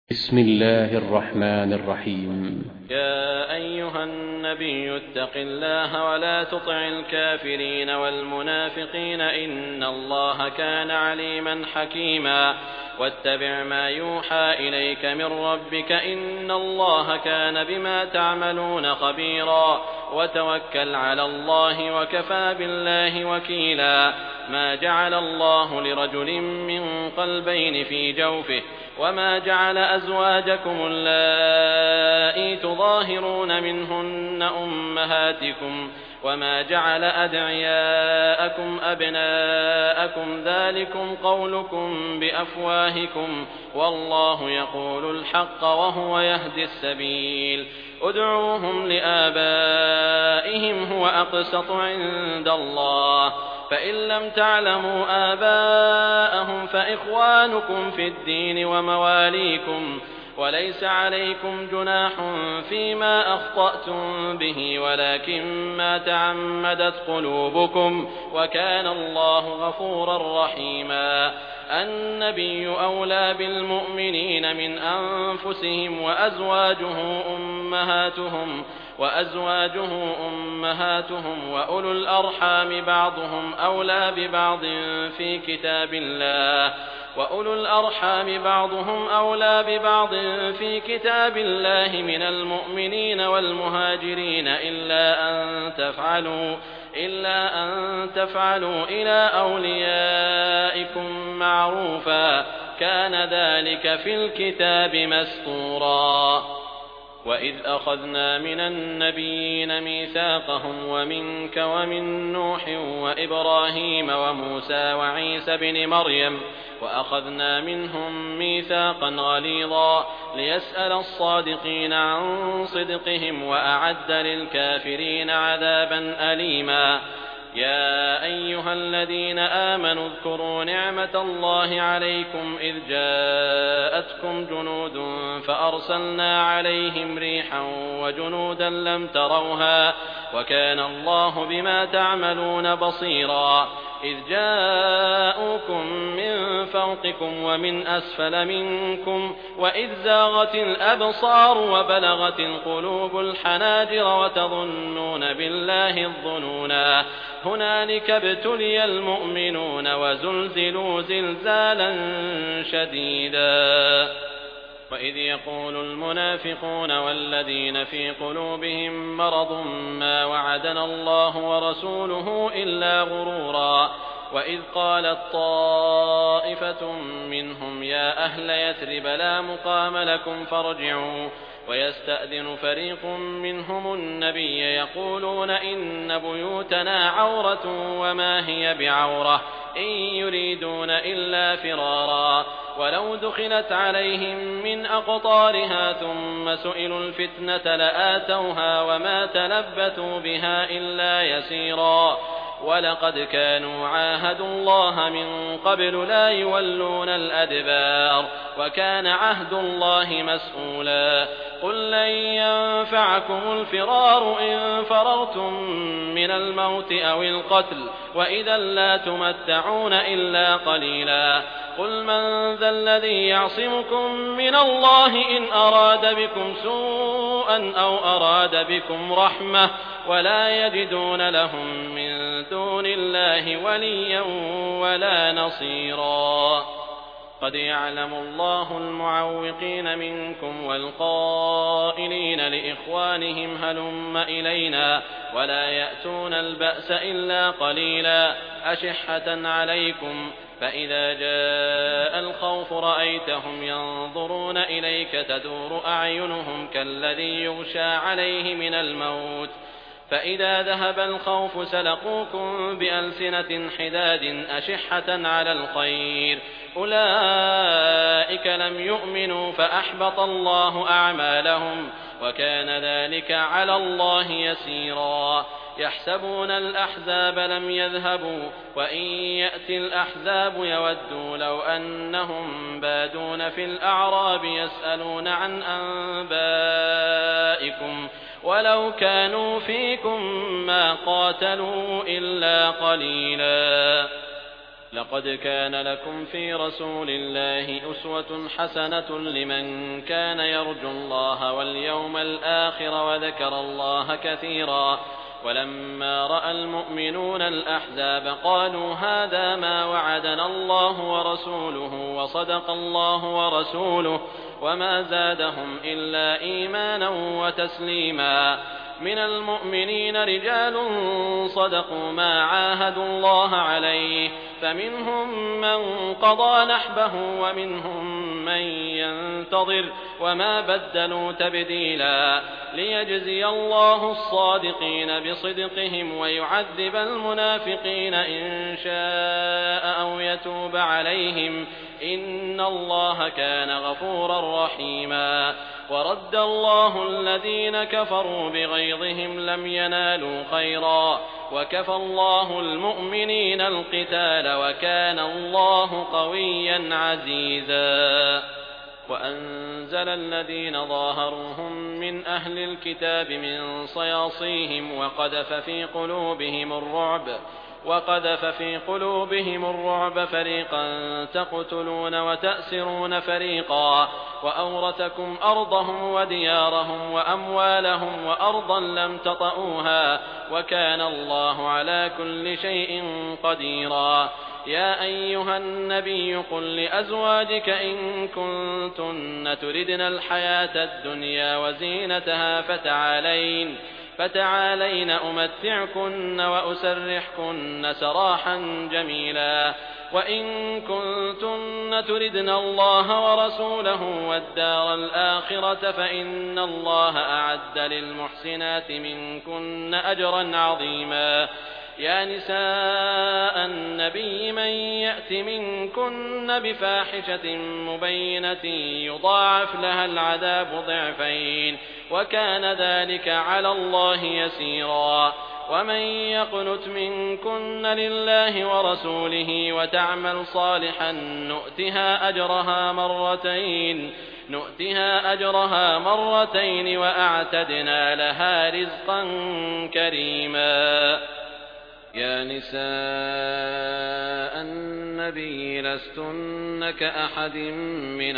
بسم الله الرحمن الرحيم. يا أيها النبي اتق الله ولا تطع الكافرين والمنافقين إن الله كان عليما حكيما واتبع ما يوحى إليك من ربك إن الله كان بما تعملون خبيرا وتوكل على الله وكفى بالله وكيلا. ما جعل الله لرجل من قلبين في جوفه وما جعل أزواجكم اللائي تظاهرون منهن أمهاتكم وما جعل أدعياءكم أبناءكم ذلكم قولكم بأفواهكم والله يقول الحق وهو يهدي السبيل. ادعوهم لآبائهم هو أقسط عند الله فإن لم تعلموا آباءهم فإخوانكم في الدين ومواليكم وليس عليكم جناح فيما أخطأتم به ولكن ما تعمدت قلوبكم وكان الله غفورا رحيما. النبي أولى بالمؤمنين من أنفسهم وأزواجه أمهاتهم وأولو الأرحام بعضهم أولى ببعض في كتاب الله من المؤمنين والمهاجرين إلا أن تفعلوا إلى أوليائكم معروفا كان ذلك في الكتاب مسطورا. وإذ أخذنا من النبيين ميثاقهم ومنك ومن نوح وإبراهيم وموسى وعيسى بن مريم وأخذنا منهم ميثاقا غليظا ليسأل الصادقين عن صدقهم وأعد للكافرين عذابا أليما. يا أيها الذين آمنوا اذكروا نعمة الله عليكم إذ جاءتكم جنود فأرسلنا عليهم ريحا وجنودا لم تروها وكان الله بما تعملون بصيرا. إذ جاءوكم من فوقكم ومن أسفل منكم وإذ زاغت الأبصار وبلغت القلوب الحناجر وتظنون بالله الظنونا. هنالك ابتلي المؤمنون وزلزلوا زلزالا شديدا. وإذ يقول المنافقون والذين في قلوبهم مرض ما وعدنا الله ورسوله إلا غرورا. وإذ قالت طائفة منهم يا أهل يثرب لا مقام لكم فارجعوا ويستأذن فريق منهم النبي يقولون إن بيوتنا عورة وما هي بعورة إن يريدون إلا فرارا. ولو دخلت عليهم من أقطارها ثم سئلوا الفتنة لآتوها وما تلبثوا بها إلا يسيرا. ولقد كانوا عاهدوا الله من قبل لا يولون الأدبار وكان عهد الله مسؤولا. قل لن ينفعكم الفرار إن فررتم من الموت أو القتل وإذا لا تمتعون إلا قليلا. قل من ذا الذي يعصمكم من الله إن أراد بكم سوءا أو أراد بكم رحمة ولا يجدون لهم من دون الله وليا ولا نصيرا. قد يعلم الله المعوقين منكم والقائلين لإخوانهم هلم إلينا ولا يأتون البأس إلا قليلا أشحة عليكم فإذا جاء الخوف رأيتهم ينظرون إليك تدور أعينهم كالذي يغشى عليه من الموت فإذا ذهب الخوف سلقوكم بألسنة حداد أشحة على الخير أولئك لم يؤمنوا فأحبط الله أعمالهم وكان ذلك على الله يسيرا. يحسبون الأحزاب لم يذهبوا وإن يأتي الأحزاب يودوا لو أنهم بادون في الأعراب يسألون عن أنبائكم ولو كانوا فيكم ما قاتلوا إلا قليلا. لقد كان لكم في رسول الله أسوة حسنة لمن كان يرجو الله واليوم الآخر وذكر الله كثيرا. ولما رأى المؤمنون الأحزاب قالوا هذا ما وعدنا الله ورسوله وصدق الله ورسوله وما زادهم إلا إيمانا وتسليما. من المؤمنين رجال صدقوا ما عاهدوا الله عليه فمنهم من قضى نحبه ومنهم من ينتظر وما بدلوا تبديلا. ليجزي الله الصادقين بصدقهم ويعذب المنافقين إن شاء أو يتوب عليهم إن الله كان غفورا رحيما. ورد الله الذين كفروا بغيظهم لم ينالوا خيرا وكفى الله المؤمنين القتال وكان الله قويا عزيزا. وأنزل الذين ظاهروهم من أهل الكتاب من صياصيهم وقذف في قلوبهم الرعب فريقا تقتلون وتأسرون فريقا وأورثكم أرضهم وديارهم وأموالهم وأرضا لم تطئوها وكان الله على كل شيء قديرا. يا أيها النبي قل لأزواجك إن كنتن تردن الحياة الدنيا وزينتها فتعالين أمتعكن وأسرحكن سراحا جميلا. وإن كنتن تردن الله ورسوله والدار الآخرة فإن الله أعد للمحسنات منكن أجرا عظيما. يا نساء النبي من يأت منكن بفاحشة مبينة يضاعف لها العذاب ضعفين وكان ذلك على الله يسيرا. ومن يقنت منكن لله ورسوله وتعمل صالحا نؤتها أجرها مرتين وأعتدنا لها رزقا كريما. يا نساء النبي لستن كأحد من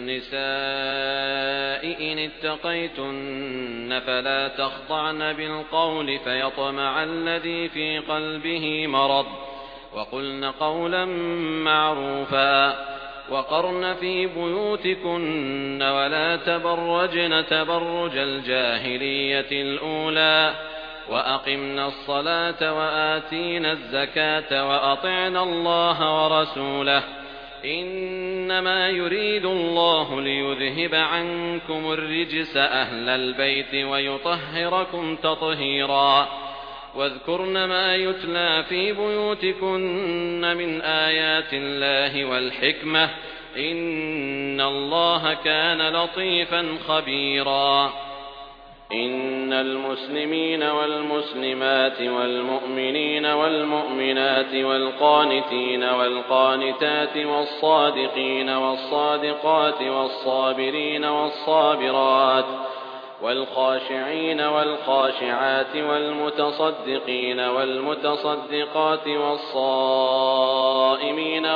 النساء إن اتقيتن فلا تخضعن بالقول فيطمع الذي في قلبه مرض وقلن قولا معروفا. وقرن في بيوتكن ولا تبرجن تبرج الجاهلية الأولى وأقمنا الصلاة وآتينا الزكاة وأطعنا الله ورسوله إنما يريد الله ليذهب عنكم الرجس أهل البيت ويطهركم تطهيرا. واذكرن ما يتلى في بيوتكن من آيات الله والحكمة إن الله كان لطيفا خبيرا. إن المسلمين والمسلمات والمؤمنين والمؤمنات والقانتين والقانتات والصادقين والصادقات والصابرين والصابرات والخاشعين والخاشعات والمتصدقين والمتصدقات والصائمين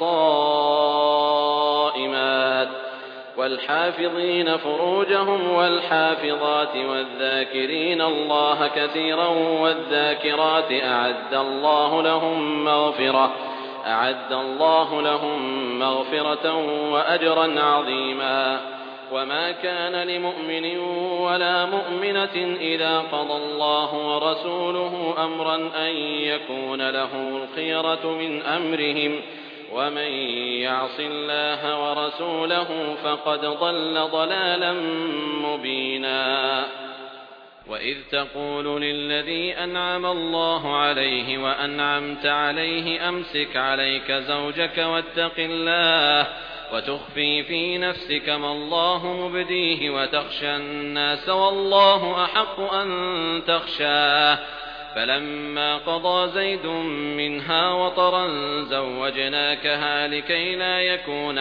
والصائمات والحافظين فروجهم والحافظات والذاكرين الله كثيرا والذاكرات أعد الله لهم مغفرة وأجرا عظيما. وما كان لمؤمن ولا مؤمنة إذا قضى الله ورسوله أمرا أن يكون له الخيرة من أمرهم ومن يعص الله ورسوله فقد ضل ضلالا مبينا. وإذ تقول للذي أنعم الله عليه وأنعمت عليه أمسك عليك زوجك واتق الله وتخفي في نفسك ما الله مبديه وتخشى الناس والله أحق أن تخشاه فلما قضى زيد منها وطرا زوجناكها لكي لا يكون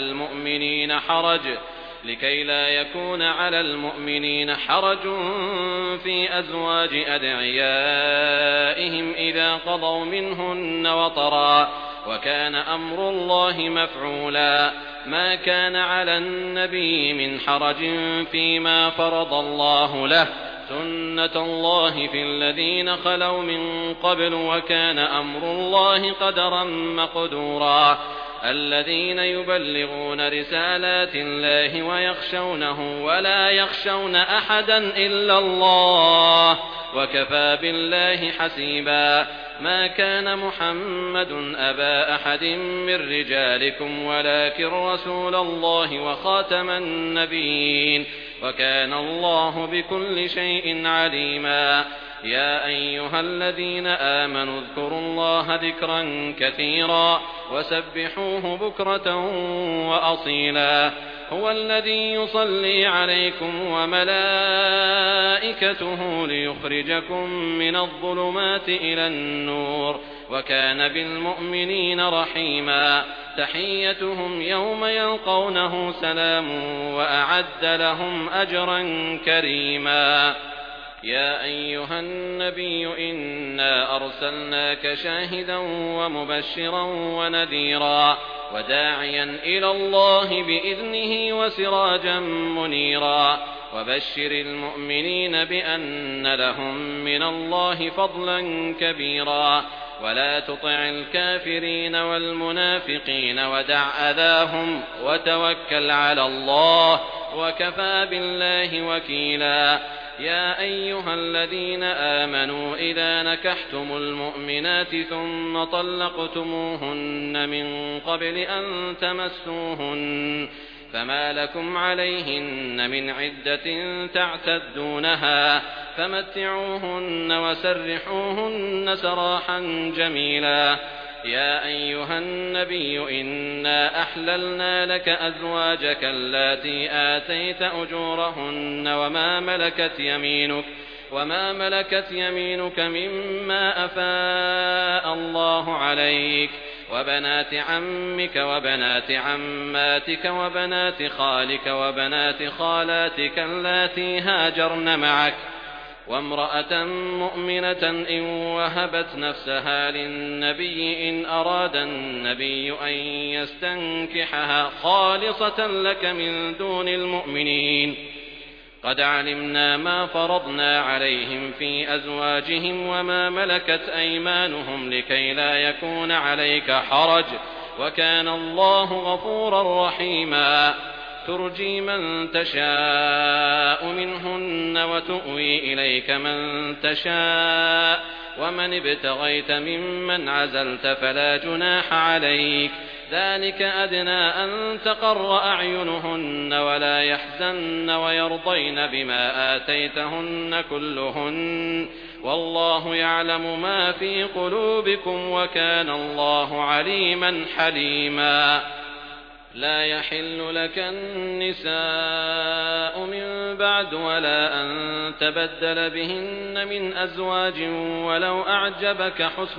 على المؤمنين حرج في أزواج أدعيائهم إذا قضوا منهن وطرا وكان أمر الله مفعولا. ما كان على النبي من حرج فيما فرض الله له، سنة الله في الذين خلوا من قبل، وكان أمر الله قدرا مقدورا. الذين يبلغون رسالات الله ويخشونه ولا يخشون أحدا إلا الله، وكفى بالله حسيبا. ما كان محمد أبا أحد من رجالكم ولكن رسول الله وخاتم النبيين، وكان الله بكل شيء عليما. يا أيها الذين آمنوا اذكروا الله ذكرا كثيرا وسبحوه بكرة وأصيلا. هو الذي يصلي عليكم وملائكته ليخرجكم من الظلمات إلى النور، وكان بالمؤمنين رحيما. تحيتهم يوم يلقونه سلام، وأعد لهم أجرا كريما. يا أيها النبي إنا أرسلناك شاهدا ومبشرا ونذيرا وداعيا إلى الله بإذنه وسراجا منيرا. وبشر المؤمنين بأن لهم من الله فضلا كبيرا. ولا تطع الكافرين والمنافقين ودع أذاهم وتوكل على الله، وكفى بالله وكيلا. يا أيها الذين آمنوا إذا نكحتم المؤمنات ثم طلقتموهن من قبل أن تمسوهن فما لكم عليهن من عدة تعتدونها، فمتعوهن وسرحوهن سراحا جميلا. يا أيها النبي إنا أحللنا لك أزواجك اللاتي آتيت أجورهن وما ملكت يمينك مما أفاء الله عليك، وبنات عمك وبنات عماتك وبنات خالك وبنات خالاتك اللاتي هاجرن معك، وامرأة مؤمنة إن وهبت نفسها للنبي إن أراد النبي أن يستنكحها خالصة لك من دون المؤمنين. قد علمنا ما فرضنا عليهم في أزواجهم وما ملكت أيمانهم لكي لا يكون عليك حرج، وكان الله غفورا رحيما. ترجي من تشاء منهن وتؤوي إليك من تشاء، ومن ابتغيت ممن عزلت فلا جناح عليك. ذلك أدنى أن تقر أعينهن ولا يحزن ويرضين بما آتيتهن كلهن، والله يعلم ما في قلوبكم وكان الله عليما حليما. لا يحل لك النساء من بعد ولا أن تبدل بهن من أزواج ولو أعجبك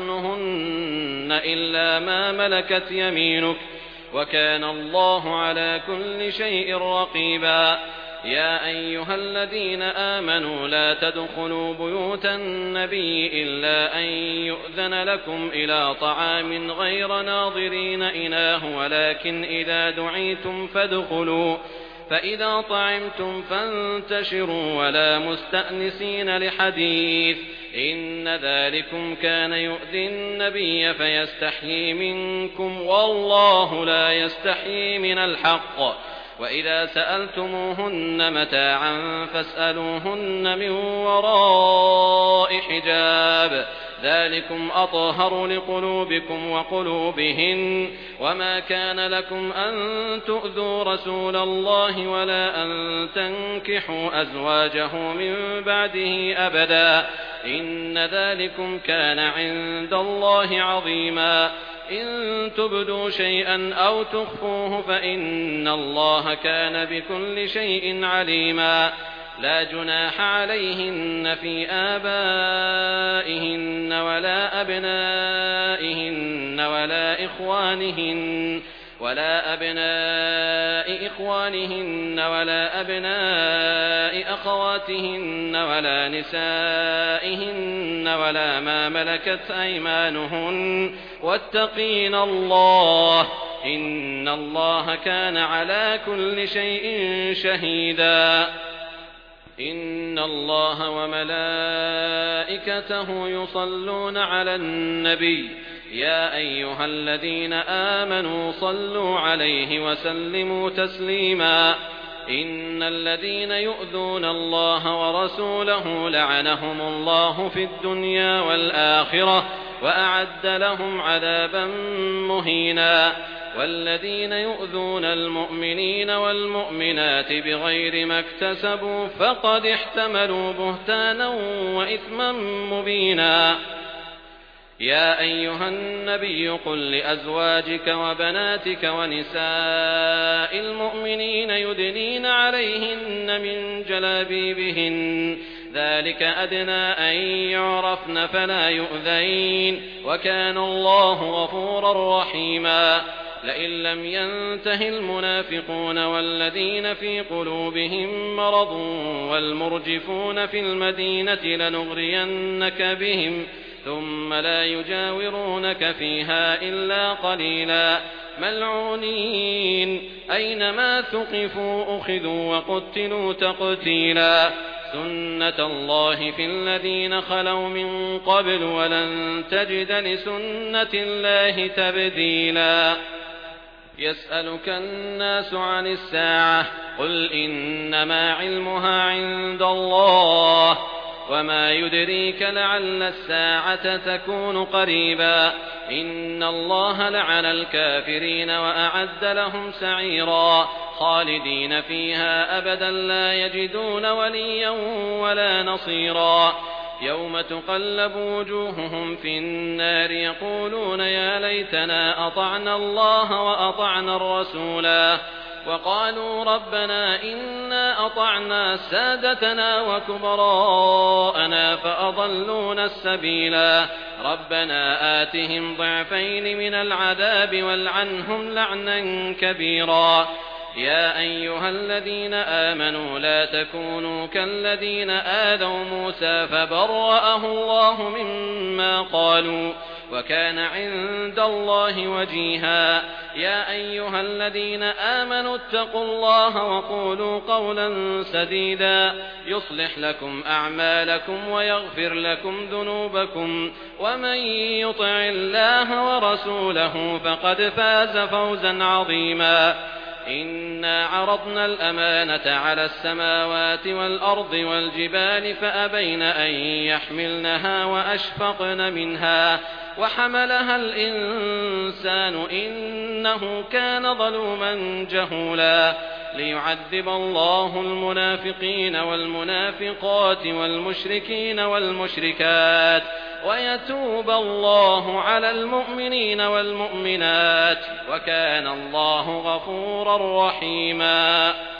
حسنهن إلا ما ملكت يمينك، وكان الله على كل شيء رقيبا. يا أيها الذين آمنوا لا تدخلوا بيوت النبي إلا أن يؤذن لكم إلى طعام غير ناظرين إناه، ولكن إذا دعيتم فادخلوا، فإذا طعمتم فانتشروا ولا مستأنسين لحديث، إن ذلكم كان يؤذي النبي فيستحيي منكم، والله لا يستحيي من الحق. وإذا سألتموهن متاعا فاسألوهن من وراء حجاب، ذلكم أطهر لقلوبكم وقلوبهن. وما كان لكم أن تؤذوا رسول الله ولا أن تنكحوا أزواجه من بعده أبدا، إن ذلكم كان عند الله عظيما. إن تبدوا شيئا أو تخفوه فإن الله كان بكل شيء عليما. لا جناح عليهن في آبائهن ولا أبنائهن ولا أبناء إخوانهن ولا أبناء أخواتهن ولا نسائهن ولا ما ملكت أيمانهن، واتقين الله إن الله كان على كل شيء شهيدا إن الله وملائكته يصلون على النبي يا أيها الذين آمنوا صلوا عليه وسلموا تسليما إن الذين يؤذون الله ورسوله لعنهم الله في الدنيا والآخرة وأعد لهم عذابا مهينا والذين يؤذون المؤمنين والمؤمنات بغير ما اكتسبوا فقد احتملوا بهتانا وإثما مبينا يا أيها النبي قل لأزواجك وبناتك ونساء المؤمنين يدنين عليهن من جلابيبهن ذلك أدنى أن يعرفن فلا يؤذين وكان الله غفورا رحيما لئن لم ينته المنافقون والذين في قلوبهم مرض والمرجفون في المدينة لنغرينك بهم ثم لا يجاورونك فيها إلا قليلا ملعونين أينما ثقفوا أخذوا وقتلوا تقتيلا سنة الله في الذين خلوا من قبل ولن تجد لسنة الله تبديلا يسألك الناس عن الساعة قل إنما علمها عند الله وما يدريك لعل الساعة تكون قريبا إن الله لعن الكافرين وأعد لهم سعيرا خالدين فيها أبدا لا يجدون وليا ولا نصيرا يوم تقلب وجوههم في النار يقولون يا ليتنا أطعنا الله وأطعنا الرسولا وقالوا ربنا إنا أطعنا سادتنا وكبراءنا فأضلونا السبيلا ربنا آتهم ضعفين من العذاب والعنهم لعنا كبيرا يا أيها الذين آمنوا لا تكونوا كالذين آذوا موسى فبرأه الله مما قالوا وكان عند الله وجيها يا أيها الذين آمنوا اتقوا الله وقولوا قولا سديدا يصلح لكم أعمالكم ويغفر لكم ذنوبكم ومن يطع الله ورسوله فقد فاز فوزا عظيما إنا عرضنا الأمانة على السماوات والأرض والجبال فأبين أن يحملنها وأشفقن منها وحملها الإنسان إنه كان ظلوما جهولا ليعذب الله المنافقين والمنافقات والمشركين والمشركات ويتوب الله على المؤمنين والمؤمنات وكان الله غفورا رحيما